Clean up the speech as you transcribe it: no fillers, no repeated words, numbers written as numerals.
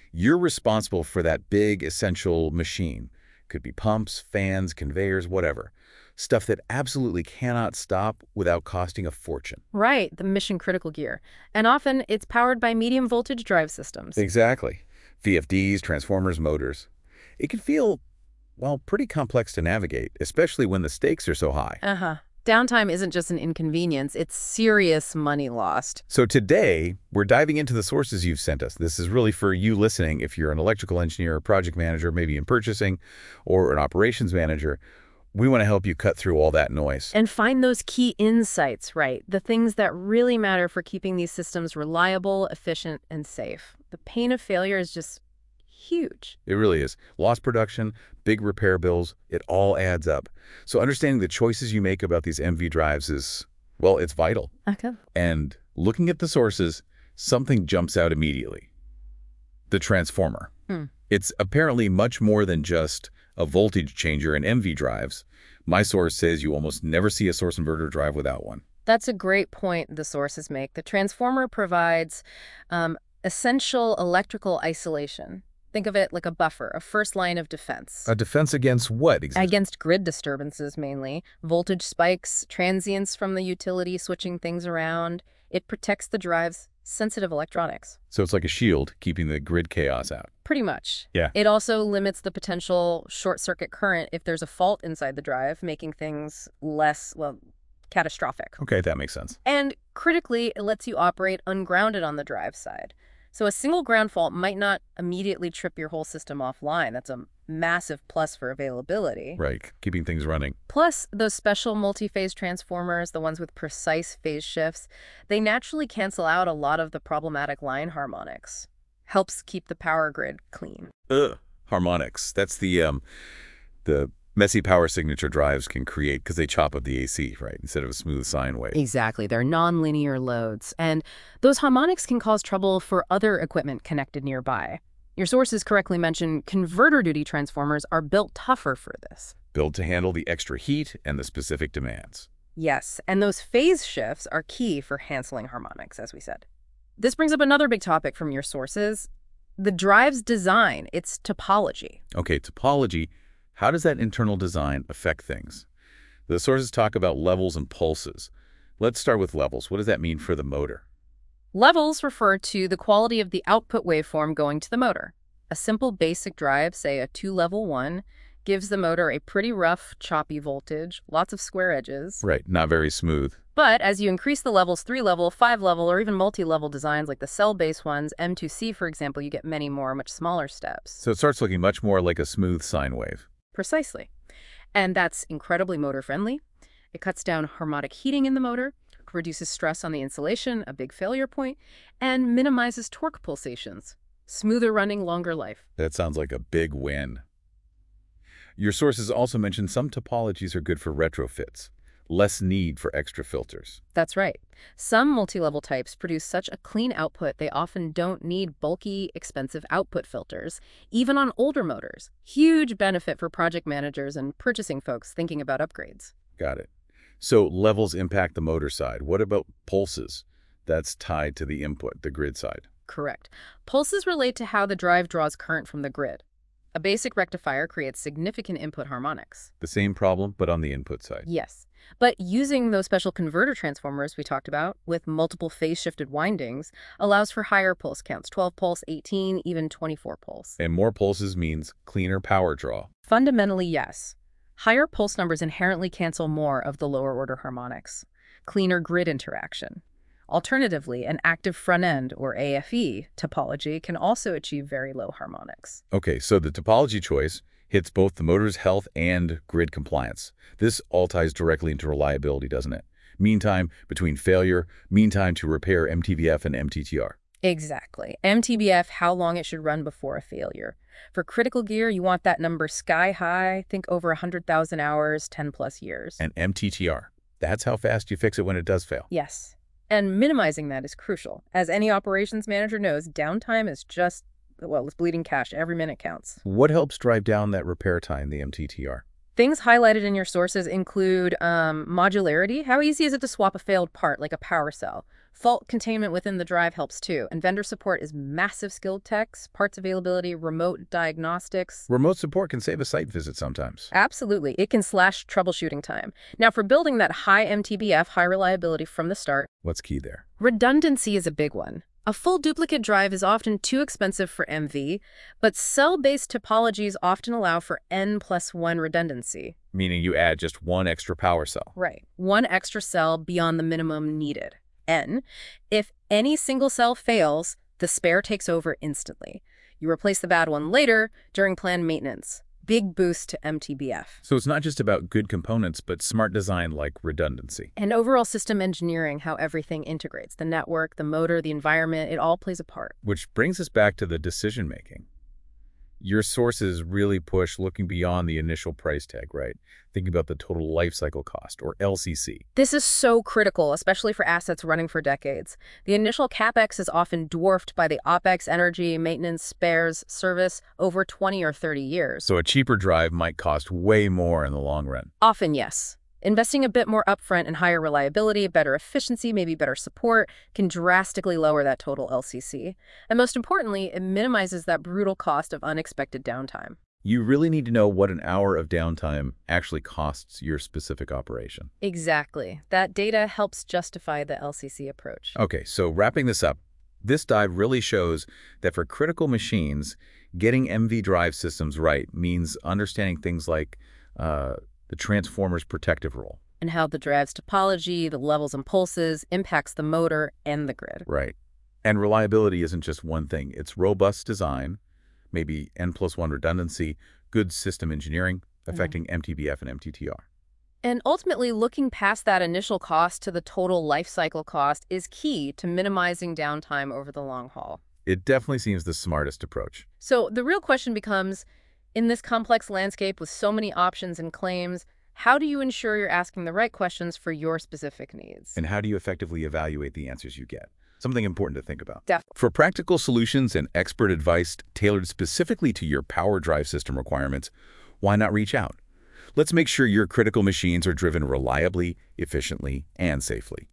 You're responsible for that big, essential machine. Could be pumps, fans, conveyors, whatever. Stuff that absolutely cannot stop without costing a fortune. Right, the mission-critical gear. And often it's powered by medium-voltage drive systems. Exactly. VFDs, transformers, motors. It can feel, well, pretty complex to navigate, especially when the stakes are so high. Uh-huh. Downtime isn't just an inconvenience, it's serious money lost. So today, we're diving into the sources you've sent us. This is really for you listening if you're an electrical engineer, a project manager, maybe in purchasing, or an operations manager. We want to help you cut through all that noise. And find those key insights, right? The things that really matter for keeping these systems reliable, efficient, and safe. The pain of failure is just huge. It really is. Lost production, big repair bills, it all adds up. So understanding the choices you make about these MV drives is, well, it's vital. Okay. And looking at the sources, something jumps out immediately. The transformer. It's apparently much more than just a voltage changer in MV drives. My source says you almost never see a source inverter drive without one. That's a great point the sources make. The transformer provides essential electrical isolation. Think of it like a buffer, a first line of defense. A defense against what exactly? Against grid disturbances, mainly. Voltage spikes, transients from the utility, switching things around. It protects the drive's sensitive electronics. So it's like a shield, keeping the grid chaos out. Pretty much. Yeah. It also limits the potential short-circuit current if there's a fault inside the drive, making things less, well, catastrophic. Okay, that makes sense. And critically, it lets you operate ungrounded on the drive side. So a single ground fault might not immediately trip your whole system offline. That's a massive plus for availability. Right, keeping things running. Plus, those special multi-phase transformers, the ones with precise phase shifts, they naturally cancel out a lot of the problematic line harmonics. Helps keep the power grid clean. Harmonics. That's the messy power signature drives can create because they chop up the AC, right, instead of a smooth sine wave. Exactly. They're nonlinear loads. And those harmonics can cause trouble for other equipment connected nearby. Your sources correctly mention converter duty transformers are built tougher for this. Built to handle the extra heat and the specific demands. Yes, and those phase shifts are key for handling harmonics, as we said. This brings up another big topic from your sources, the drive's design, its topology. Okay, topology. How does that internal design affect things? The sources talk about levels and pulses. Let's start with levels. What does that mean for the motor? Levels refer to the quality of the output waveform going to the motor. A simple basic drive, say a 2-level one, gives the motor a pretty rough, choppy voltage, lots of square edges. Right, not very smooth. But as you increase the levels, 3-level, 5-level, or even multi-level designs like the cell-based ones, M2C, for example, you get many more, much smaller steps. So it starts looking much more like a smooth sine wave. Precisely. And that's incredibly motor-friendly. It cuts down harmonic heating in the motor, reduces stress on the insulation, a big failure point, and minimizes torque pulsations. Smoother running, longer life. That sounds like a big win. Your sources also mention some topologies are good for retrofits. Less need for extra filters. That's right. Some multi-level types produce such a clean output they often don't need bulky, expensive output filters, even on older motors. Huge benefit for project managers and purchasing folks thinking about upgrades. Got it. So levels impact the motor side. What about pulses? That's tied to the input, the grid side. Correct. Pulses relate to how the drive draws current from the grid. A basic rectifier creates significant input harmonics. The same problem, but on the input side. Yes. But using those special converter transformers we talked about, with multiple phase-shifted windings, allows for higher pulse counts, 12 pulse, 18, even 24 pulse. And more pulses means cleaner power draw. Fundamentally, yes. Higher pulse numbers inherently cancel more of the lower-order harmonics. Cleaner grid interaction. Alternatively, an active front-end, or AFE, topology can also achieve very low harmonics. Okay, so the topology choice hits both the motor's health and grid compliance. This all ties directly into reliability, doesn't it? Mean time between failure, mean time to repair MTBF and MTTR. Exactly. MTBF, how long it should run before a failure. For critical gear, you want that number sky high, think over 100,000 hours, 10+ years. And MTTR, that's how fast you fix it when it does fail. Yes. And minimizing that is crucial. As any operations manager knows, downtime is just, well, it's bleeding cash. Every minute counts. What helps drive down that repair time, the MTTR? Things highlighted in your sources include modularity. How easy is it to swap a failed part, like a power cell? Fault containment within the drive helps too, and vendor support is massive skilled techs, parts availability, remote diagnostics. Remote support can save a site visit sometimes. Absolutely. It can slash troubleshooting time. Now, for building that high MTBF, high reliability from the start, What's key there? redundancy is a big one. A full duplicate drive is often too expensive for MV, but cell-based topologies often allow for N+1 redundancy. Meaning you add just one extra power cell. Right. One extra cell beyond the minimum needed. N. If any single cell fails, the spare takes over instantly. You replace the bad one later during planned maintenance. Big boost to MTBF. So it's not just about good components, but smart design like redundancy. And overall system engineering, how everything integrates. The network, the motor, the environment, it all plays a part. Which brings us back to the decision-making. Your sources really push looking beyond the initial price tag, right? Thinking about the total life cycle cost, or LCC. This is so critical, especially for assets running for decades. The initial CapEx is often dwarfed by the OpEx, energy, maintenance, spares, service over 20 or 30 years. So a cheaper drive might cost way more in the long run. Often, yes. Investing a bit more upfront in higher reliability, better efficiency, maybe better support, can drastically lower that total LCC. And most importantly, it minimizes that brutal cost of unexpected downtime. You really need to know what an hour of downtime actually costs your specific operation. Exactly. That data helps justify the LCC approach. Okay, so wrapping this up, this dive really shows that for critical machines, getting MV drive systems right means understanding things like the transformer's protective role. And how the drive's topology, the levels and pulses, impacts the motor and the grid. Right. And reliability isn't just one thing. It's robust design, maybe N+1 redundancy, good system engineering, affecting MTBF and MTTR. And ultimately, looking past that initial cost to the total life cycle cost is key to minimizing downtime over the long haul. It definitely seems the smartest approach. So the real question becomes, in this complex landscape with so many options and claims, how do you ensure you're asking the right questions for your specific needs? And how do you effectively evaluate the answers you get? Something important to think about. Definitely. For practical solutions and expert advice tailored specifically to your power drive system requirements, why not reach out? Let's make sure your critical machines are driven reliably, efficiently, and safely.